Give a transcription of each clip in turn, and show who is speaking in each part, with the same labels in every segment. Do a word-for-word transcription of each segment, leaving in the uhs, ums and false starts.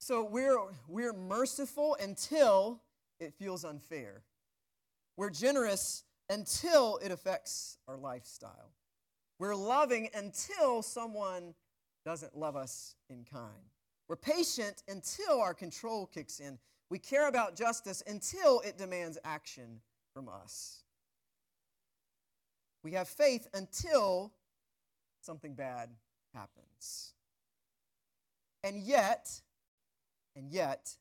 Speaker 1: So we're, we're merciful until it feels unfair. We're generous until it affects our lifestyle. We're loving until someone doesn't love us in kind. We're patient until our control kicks in. We care about justice until it demands action from us. We have faith until something bad happens. And yet, and yet,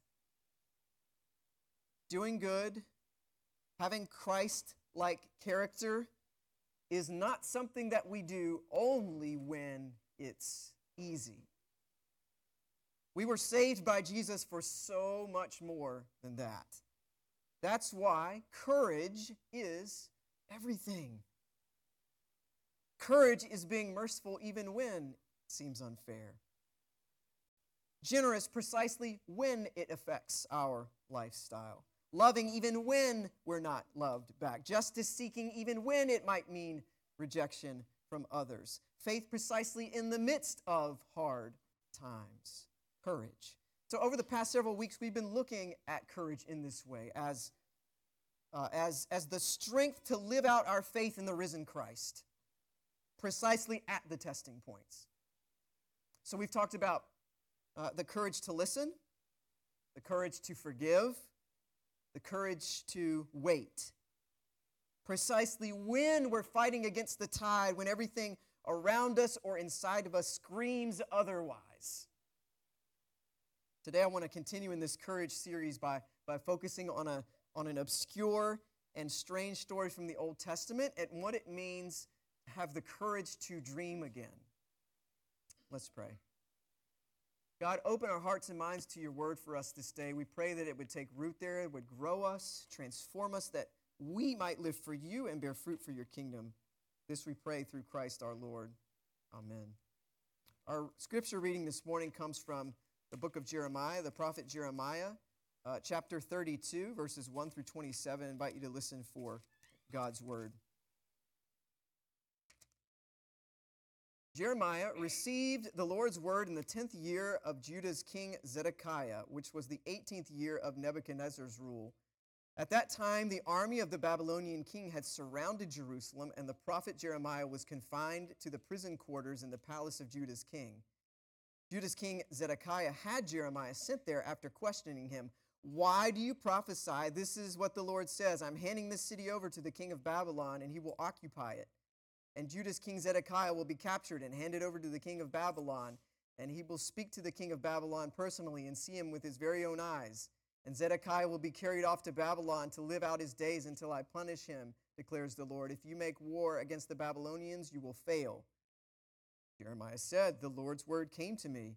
Speaker 1: doing good, having Christ-like character is not something that we do only when it's easy. We were saved by Jesus for so much more than that. That's why courage is everything. Courage is being merciful even when it seems unfair. Generous precisely when it affects our lifestyle. Loving even when we're not loved back. Justice seeking even when it might mean rejection from others. Faith precisely in the midst of hard times. Courage. So over the past several weeks, we've been looking at courage in this way as, uh, as, as the strength to live out our faith in the risen Christ, precisely at the testing points. So we've talked about uh, the courage to listen, the courage to forgive, the courage to wait. Precisely when we're fighting against the tide, when everything around us or inside of us screams otherwise. Today I want to continue in this courage series by, by focusing on, a, on an obscure and strange story from the Old Testament and what it means to have the courage to dream again. Let's pray. God, open our hearts and minds to your word for us this day. We pray that it would take root there, it would grow us, transform us, that we might live for you and bear fruit for your kingdom. This we pray through Christ our Lord. Amen. Our scripture reading this morning comes from the book of Jeremiah, the prophet Jeremiah, uh, chapter thirty-two, verses one through twenty-seven. I invite you to listen for God's word. Jeremiah received the Lord's word in the tenth year of Judah's king Zedekiah, which was the eighteenth year of Nebuchadnezzar's rule. At that time, the army of the Babylonian king had surrounded Jerusalem, and the prophet Jeremiah was confined to the prison quarters in the palace of Judah's king. Judah's king Zedekiah had Jeremiah sent there after questioning him. Why do you prophesy? This is what the Lord says. I'm handing this city over to the king of Babylon, and he will occupy it. And Judah's king Zedekiah will be captured and handed over to the king of Babylon, and he will speak to the king of Babylon personally and see him with his very own eyes. And Zedekiah will be carried off to Babylon to live out his days until I punish him, declares the Lord. If you make war against the Babylonians, you will fail. Jeremiah said, the Lord's word came to me.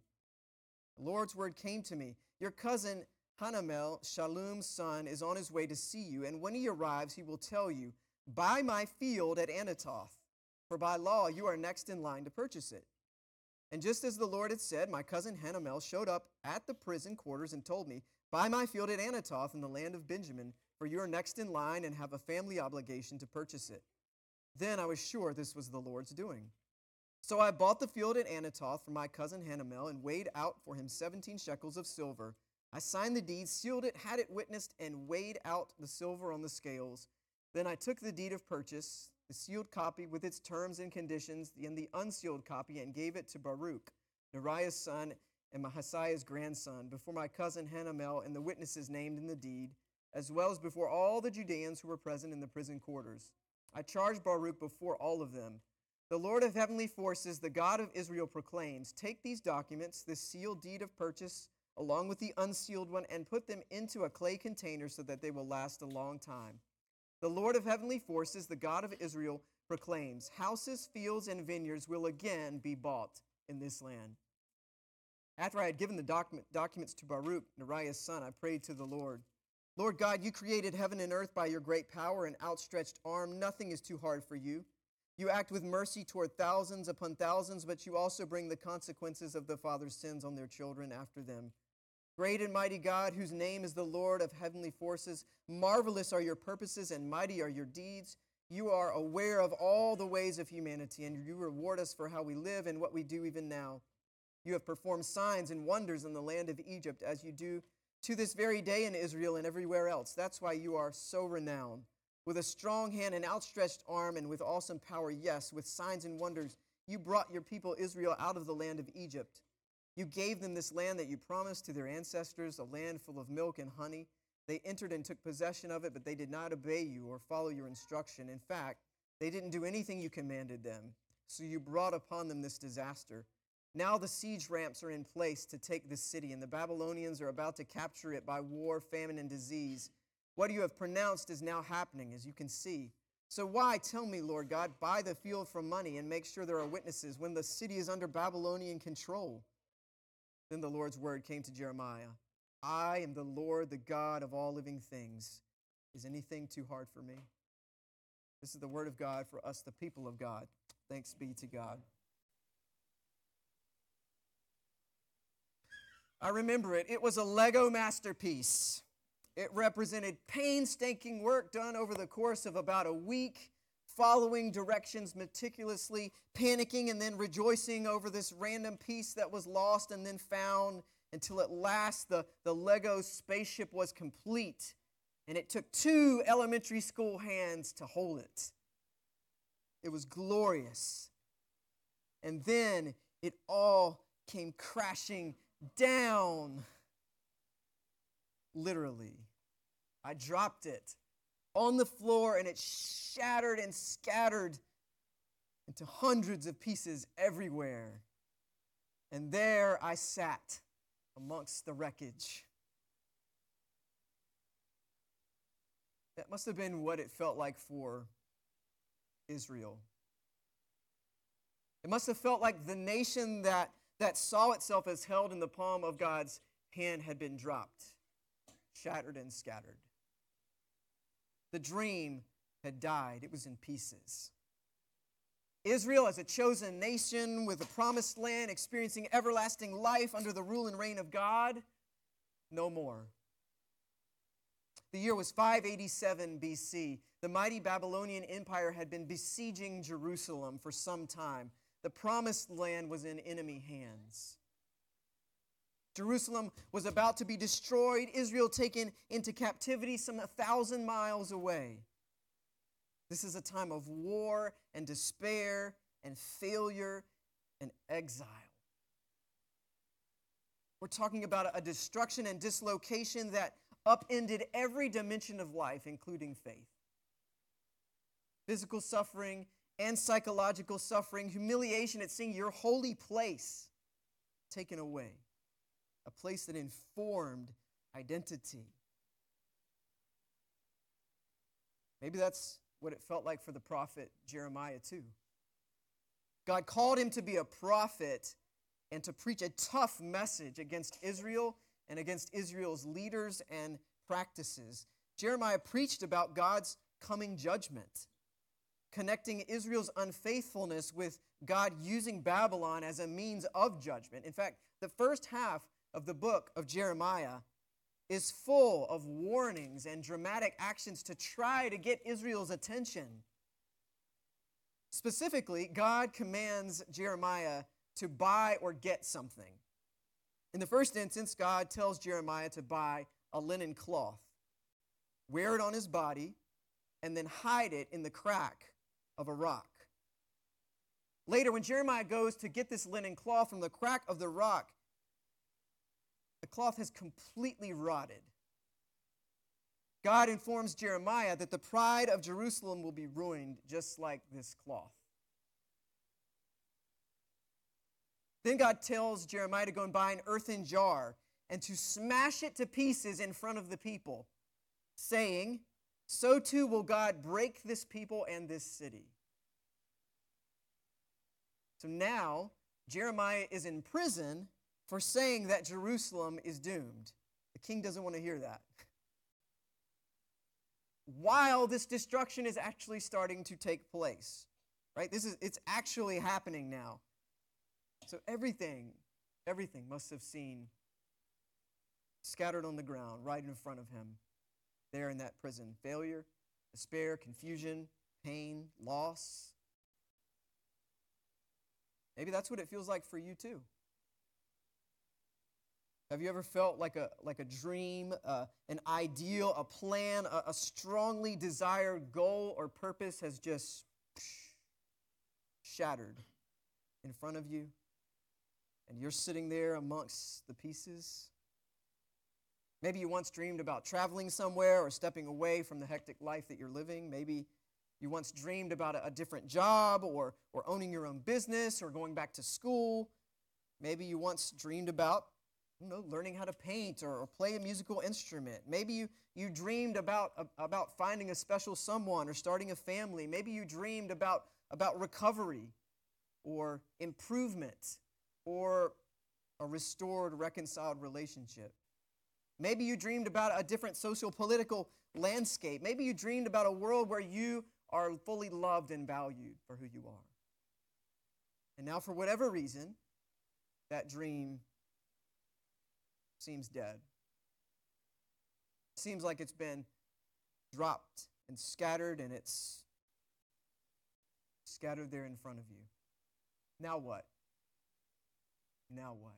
Speaker 1: The Lord's word came to me. Your cousin Hanamel, Shallum's son, is on his way to see you, and when he arrives, he will tell you, buy my field at Anathoth, for by law you are next in line to purchase it. And just as the Lord had said, my cousin Hanamel showed up at the prison quarters and told me, buy my field at Anathoth in the land of Benjamin, for you are next in line and have a family obligation to purchase it. Then I was sure this was the Lord's doing. So I bought the field at Anathoth from my cousin Hanamel and weighed out for him seventeen shekels of silver. I signed the deed, sealed it, had it witnessed, and weighed out the silver on the scales. Then I took the deed of purchase, the sealed copy with its terms and conditions, and the unsealed copy, and gave it to Baruch, Neriah's son and Mahaseiah's grandson, before my cousin Hanamel and the witnesses named in the deed, as well as before all the Judeans who were present in the prison quarters. I charged Baruch before all of them. The Lord of heavenly forces, the God of Israel, proclaims, take these documents, this sealed deed of purchase, along with the unsealed one, and put them into a clay container so that they will last a long time. The Lord of heavenly forces, the God of Israel, proclaims, houses, fields, and vineyards will again be bought in this land. After I had given the document, documents to Baruch, Neriah's son, I prayed to the Lord. Lord God, you created heaven and earth by your great power and outstretched arm. Nothing is too hard for you. You act with mercy toward thousands upon thousands, but you also bring the consequences of the father's sins on their children after them. Great and mighty God, whose name is the Lord of heavenly forces, marvelous are your purposes and mighty are your deeds. You are aware of all the ways of humanity, and you reward us for how we live and what we do even now. You have performed signs and wonders in the land of Egypt, as you do to this very day in Israel and everywhere else. That's why you are so renowned. With a strong hand and outstretched arm and with awesome power, yes, with signs and wonders, you brought your people Israel out of the land of Egypt. You gave them this land that you promised to their ancestors, a land full of milk and honey. They entered and took possession of it, but they did not obey you or follow your instruction. In fact, they didn't do anything you commanded them, so you brought upon them this disaster. Now the siege ramps are in place to take this city, and the Babylonians are about to capture it by war, famine, and disease. What you have pronounced is now happening, as you can see. So why, tell me, Lord God, buy the field for money and make sure there are witnesses when the city is under Babylonian control? Then the Lord's word came to Jeremiah. I am the Lord, the God of all living things. Is anything too hard for me? This is the word of God for us, the people of God. Thanks be to God. I remember it. It was a Lego masterpiece. It represented painstaking work done over the course of about a week, following directions meticulously, panicking and then rejoicing over this random piece that was lost and then found, until at last the, the Lego spaceship was complete. And it took two elementary school hands to hold it. It was glorious. And then it all came crashing down. Literally. I dropped it on the floor and it shattered and scattered into hundreds of pieces everywhere. And there I sat amongst the wreckage. That must have been what it felt like for Israel. It must have felt like the nation that, that saw itself as held in the palm of God's hand had been dropped, shattered and scattered. The dream had died. It was in pieces. Israel, as a chosen nation with a promised land, experiencing everlasting life under the rule and reign of God, no more. The year was five eighty-seven B C. The mighty Babylonian Empire had been besieging Jerusalem for some time. The promised land was in enemy hands. Jerusalem was about to be destroyed, Israel taken into captivity some a thousand miles away. This is a time of war and despair and failure and exile. We're talking about a destruction and dislocation that upended every dimension of life, including faith. Physical suffering and psychological suffering, humiliation at seeing your holy place taken away, a place that informed identity. Maybe that's what it felt like for the prophet Jeremiah too. God called him to be a prophet and to preach a tough message against Israel and against Israel's leaders and practices. Jeremiah preached about God's coming judgment, connecting Israel's unfaithfulness with God using Babylon as a means of judgment. In fact, the first half of the book of Jeremiah is full of warnings and dramatic actions to try to get Israel's attention. Specifically, God commands Jeremiah to buy or get something. In the first instance, God tells Jeremiah to buy a linen cloth, wear it on his body, and then hide it in the crack of a rock. Later, when Jeremiah goes to get this linen cloth from the crack of the rock, the cloth has completely rotted. God informs Jeremiah that the pride of Jerusalem will be ruined just like this cloth. Then God tells Jeremiah to go and buy an earthen jar and to smash it to pieces in front of the people, saying, "So too will God break this people and this city." So now Jeremiah is in prison for saying that Jerusalem is doomed. The king doesn't want to hear that. While this destruction is actually starting to take place, right? This is, it's actually happening now. So everything, everything must have seemed scattered on the ground right in front of him there in that prison. Failure, despair, confusion, pain, loss. Maybe that's what it feels like for you too. Have you ever felt like a, like a dream, uh, an ideal, a plan, a, a strongly desired goal or purpose has just shattered in front of you, and you're sitting there amongst the pieces? Maybe you once dreamed about traveling somewhere or stepping away from the hectic life that you're living. Maybe you once dreamed about a, a different job or, or owning your own business or going back to school. Maybe you once dreamed about, you know, learning how to paint or, or play a musical instrument. Maybe you, you dreamed about, uh, about finding a special someone or starting a family. Maybe you dreamed about, about recovery or improvement or a restored, reconciled relationship. Maybe you dreamed about a different social political landscape. Maybe you dreamed about a world where you are fully loved and valued for who you are. And now, for whatever reason, that dream seems dead. Seems like it's been dropped and scattered, and it's scattered there in front of you. Now what? Now what?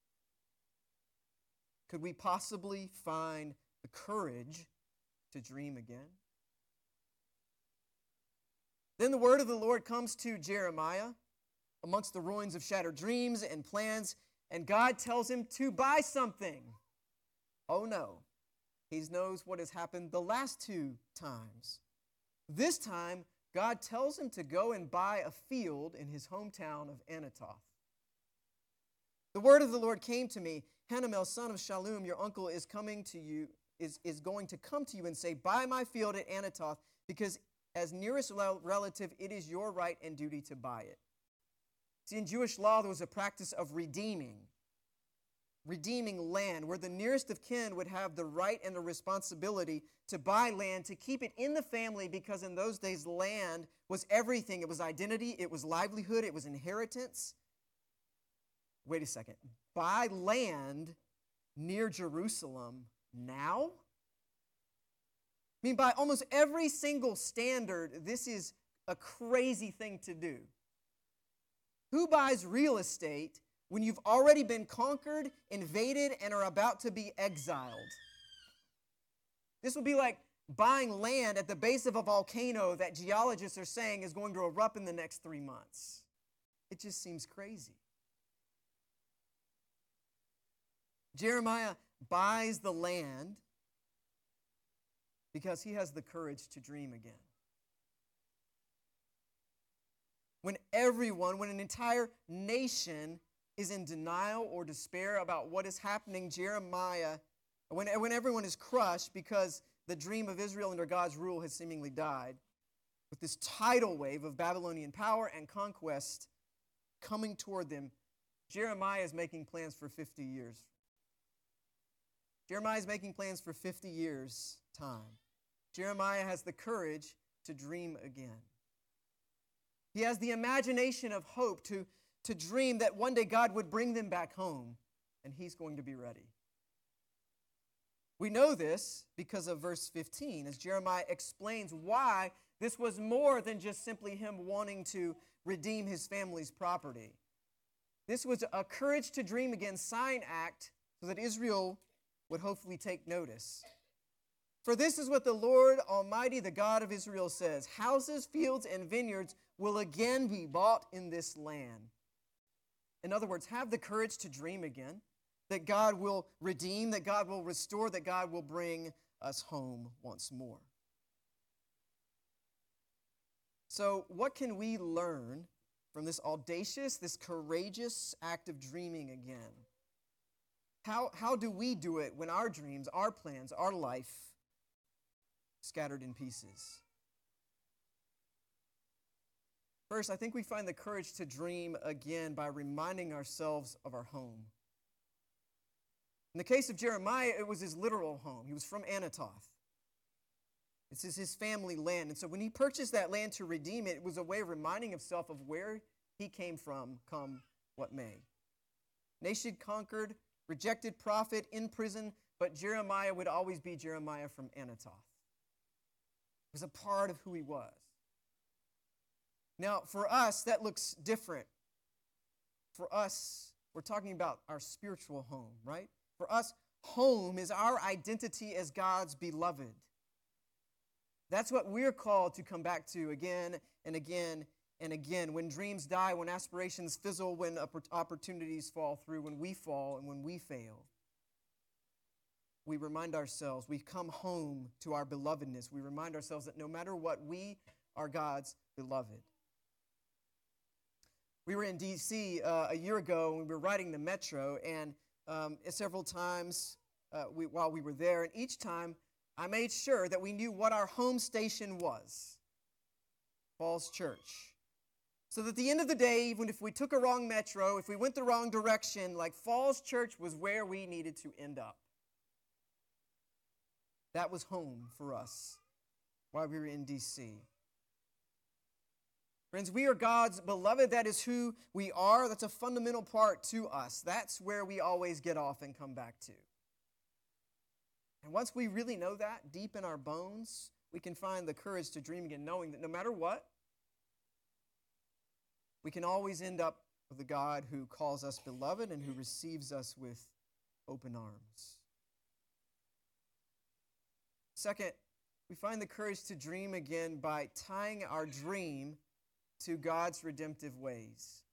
Speaker 1: Could we possibly find the courage to dream again? Then the word of the Lord comes to Jeremiah amongst the ruins of shattered dreams and plans, and God tells him to buy something. Oh no, he knows what has happened the last two times. This time, God tells him to go and buy a field in his hometown of Anathoth. The word of the Lord came to me, Hanamel, son of Shallum, your uncle is coming to you, is, is going to come to you and say, buy my field at Anathoth, because as nearest relative, it is your right and duty to buy it. See, in Jewish law, there was a practice of redeeming, redeeming land, where the nearest of kin would have the right and the responsibility to buy land, to keep it in the family, because in those days, land was everything. It was identity, it was livelihood, it was inheritance. Wait a second. Buy land near Jerusalem now? I mean, by almost every single standard, this is a crazy thing to do. Who buys real estate when you've already been conquered, invaded, and are about to be exiled? This would be like buying land at the base of a volcano that geologists are saying is going to erupt in the next three months. It just seems crazy. Jeremiah buys the land because he has the courage to dream again. When everyone, when an entire nation is in denial or despair about what is happening, Jeremiah, when, when everyone is crushed because the dream of Israel under God's rule has seemingly died, with this tidal wave of Babylonian power and conquest coming toward them, Jeremiah is making plans for fifty years. Jeremiah is making plans for fifty years' time. Jeremiah has the courage to dream again. He has the imagination of hope to, to dream that one day God would bring them back home, and he's going to be ready. We know this because of verse fifteen, as Jeremiah explains why this was more than just simply him wanting to redeem his family's property. This was a courage to dream again sign act so that Israel would hopefully take notice. For this is what the Lord Almighty, the God of Israel, says, houses, fields, and vineyards will again be bought in this land. In other words, have the courage to dream again, that God will redeem, that God will restore, that God will bring us home once more. So what can we learn from this audacious, this courageous act of dreaming again? How, how do we do it when our dreams, our plans, our life scattered in pieces? First, I think we find the courage to dream again by reminding ourselves of our home. In the case of Jeremiah, it was his literal home. He was from Anathoth. This is his family land. And so when he purchased that land to redeem it, it was a way of reminding himself of where he came from, come what may. Nation conquered, rejected prophet, in prison, but Jeremiah would always be Jeremiah from Anathoth. It was a part of who he was. Now, for us, that looks different. For us, we're talking about our spiritual home, right? For us, home is our identity as God's beloved. That's what we're called to come back to again and again and again. When dreams die, when aspirations fizzle, when opportunities fall through, when we fall and when we fail, we remind ourselves, we come home to our belovedness. We remind ourselves that no matter what, we are God's beloved. We were in D C uh, a year ago, and we were riding the metro, and um, several times uh, we, while we were there, and each time I made sure that we knew what our home station was, Falls Church. So that at the end of the day, even if we took a wrong metro, if we went the wrong direction, like Falls Church was where we needed to end up. That was home for us while we were in D C. Friends, we are God's beloved. That is who we are. That's a fundamental part to us. That's where we always get off and come back to. And once we really know that deep in our bones, we can find the courage to dream again, knowing that no matter what, we can always end up with a God who calls us beloved and who receives us with open arms. Second, we find the courage to dream again by tying our dream to God's redemptive ways.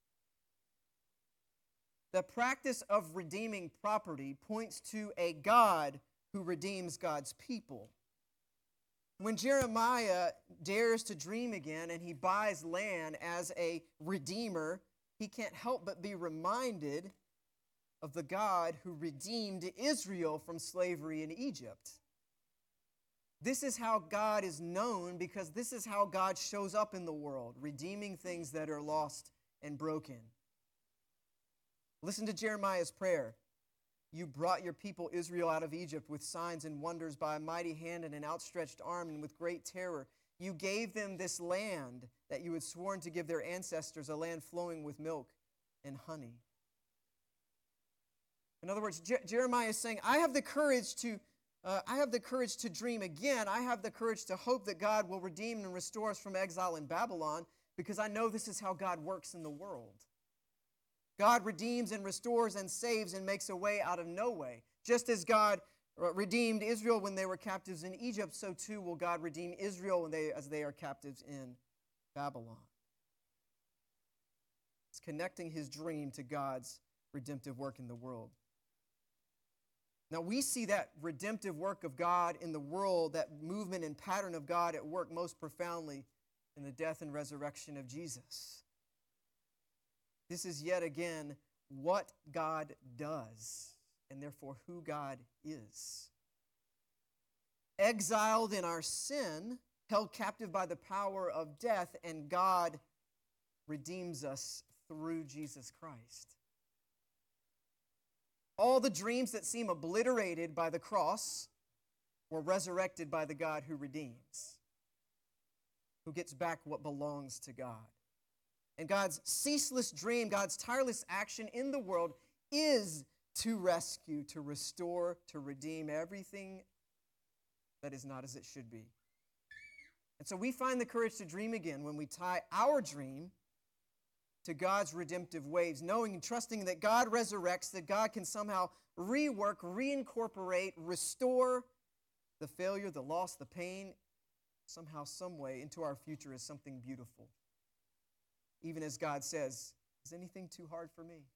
Speaker 1: The practice of redeeming property points to a God who redeems God's people. When Jeremiah dares to dream again and he buys land as a redeemer, he can't help but be reminded of the God who redeemed Israel from slavery in Egypt. This is how God is known, because this is how God shows up in the world, redeeming things that are lost and broken. Listen to Jeremiah's prayer. You brought your people Israel out of Egypt with signs and wonders by a mighty hand and an outstretched arm and with great terror. You gave them this land that you had sworn to give their ancestors, a land flowing with milk and honey. In other words, Je- Jeremiah is saying, I have the courage to Uh, I have the courage to dream again. I have the courage to hope that God will redeem and restore us from exile in Babylon, because I know this is how God works in the world. God redeems and restores and saves and makes a way out of no way. Just as God redeemed Israel when they were captives in Egypt, so too will God redeem Israel when they, as they are captives in Babylon. It's connecting his dream to God's redemptive work in the world. Now, we see that redemptive work of God in the world, that movement and pattern of God at work most profoundly in the death and resurrection of Jesus. This is yet again what God does, and therefore who God is. Exiled in our sin, held captive by the power of death, and God redeems us through Jesus Christ. All the dreams that seem obliterated by the cross were resurrected by the God who redeems, who gets back what belongs to God. And God's ceaseless dream, God's tireless action in the world is to rescue, to restore, to redeem everything that is not as it should be. And so we find the courage to dream again when we tie our dream to God's redemptive ways, knowing and trusting that God resurrects, that God can somehow rework, reincorporate, restore the failure, the loss, the pain, somehow, some way into our future as something beautiful. Even as God says, is anything too hard for me?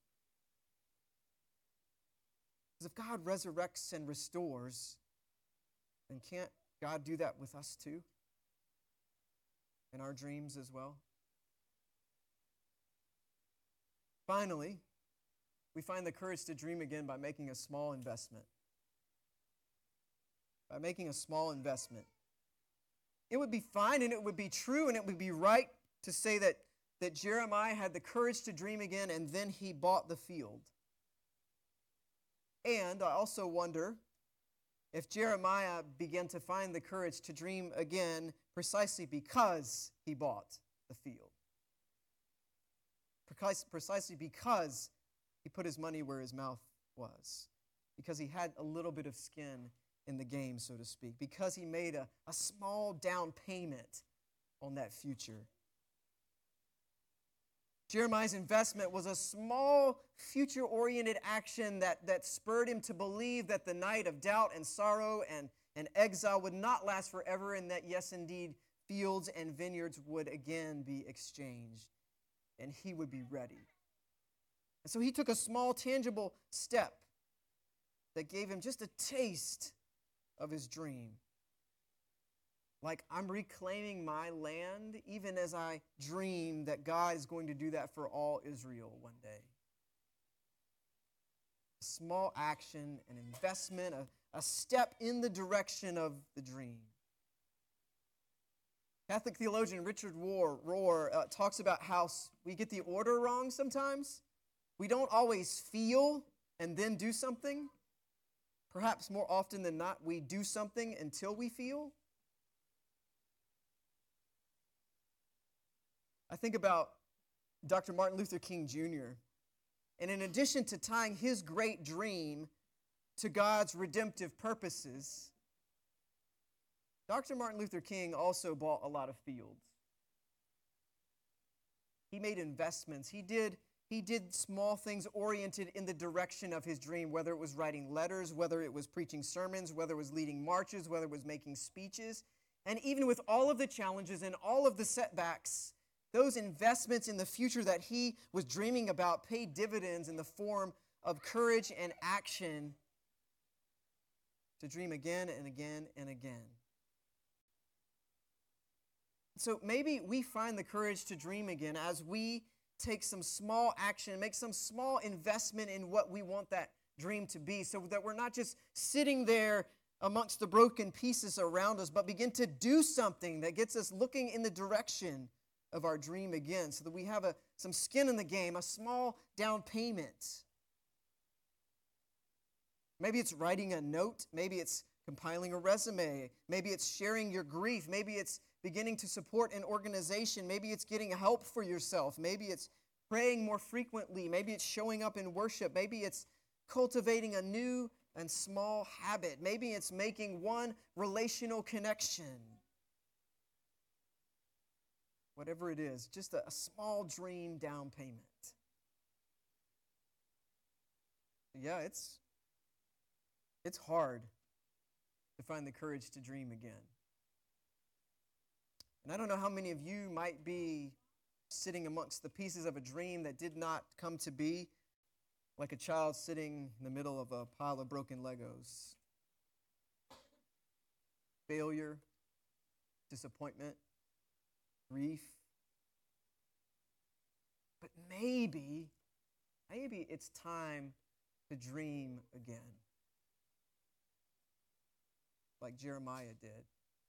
Speaker 1: Because if God resurrects and restores, then can't God do that with us too? In our dreams as well? Finally, we find the courage to dream again by making a small investment. By making a small investment. It would be fine and it would be true and it would be right to say that, that Jeremiah had the courage to dream again and then he bought the field. And I also wonder if Jeremiah began to find the courage to dream again precisely because he bought the field. Precisely because he put his money where his mouth was. Because he had a little bit of skin in the game, so to speak. Because he made a, a small down payment on that future. Jeremiah's investment was a small, future-oriented action that, that spurred him to believe that the night of doubt and sorrow and, and exile would not last forever, and that, yes, indeed, fields and vineyards would again be exchanged, and he would be ready. And so he took a small, tangible step that gave him just a taste of his dream. Like, I'm reclaiming my land even as I dream that God is going to do that for all Israel one day. A small action, an investment, a, a step in the direction of the dream. Catholic theologian Richard Rohr, Rohr uh, talks about how we get the order wrong sometimes. We don't always feel and then do something. Perhaps more often than not, we do something until we feel. I think about Doctor Martin Luther King Junior And in addition to tying his great dream to God's redemptive purposes, Doctor Martin Luther King also bought a lot of fields. He made investments. He did, he did small things oriented in the direction of his dream, whether it was writing letters, whether it was preaching sermons, whether it was leading marches, whether it was making speeches. And even with all of the challenges and all of the setbacks, those investments in the future that he was dreaming about paid dividends in the form of courage and action to dream again and again and again. So maybe we find the courage to dream again as we take some small action, make some small investment in what we want that dream to be, so that we're not just sitting there amongst the broken pieces around us, but begin to do something that gets us looking in the direction of our dream again, so that we have a, some skin in the game, a small down payment. Maybe it's writing a note. Maybe it's compiling a resume. Maybe it's sharing your grief. Maybe it's beginning to support an organization. Maybe it's getting help for yourself. Maybe it's praying more frequently. Maybe it's showing up in worship. Maybe it's cultivating a new and small habit. Maybe it's making one relational connection. Whatever it is, just a, a small dream down payment. Yeah, it's, it's hard to find the courage to dream again. And I don't know how many of you might be sitting amongst the pieces of a dream that did not come to be, like a child sitting in the middle of a pile of broken Legos. Failure, disappointment, grief. But maybe, maybe it's time to dream again, like Jeremiah did.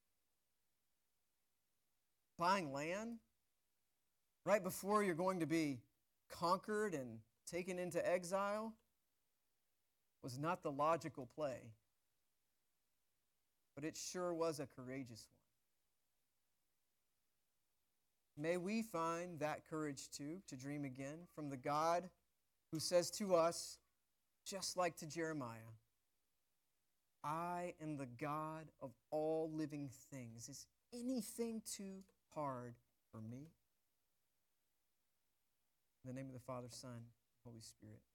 Speaker 1: Buying land right before you're going to be conquered and taken into exile was not the logical play, but it sure was a courageous one. May we find that courage too, to dream again from the God who says to us, just like to Jeremiah, I am the God of all living things. Is anything too hard for me? In the name of the Father, Son, Holy Spirit.